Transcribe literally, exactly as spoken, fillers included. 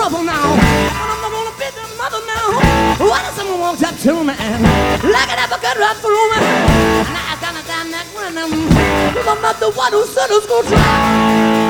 brother now. But I'm not gonna be the mother now. What if someone walks up to me and look it up a good run through me? And I gotta damn that rhythm, 'cause I'm not the one who said it's gonna try.